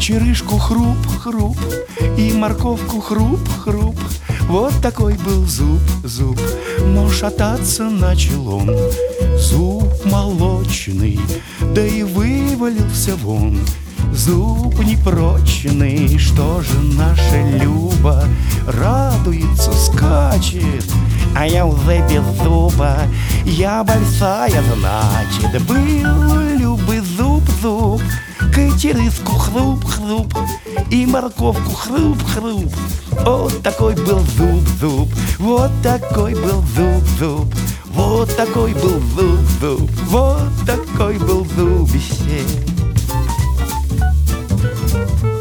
черешку хруп-хруп и морковку хруп-хруп. Вот такой был зуб, но шататься начал он. Зуб молочный, да и вывалился вон. Зуб непрочный, что же наша Люба радуется, скачет, а я уже без зуба. Я большая, значит, был у Любы зуб, кочерышку хруп-хруп и морковку хруп-хруп. Вот такой был зуб, вот такой был зуб, вот такой был зуб, вот такой был зубище.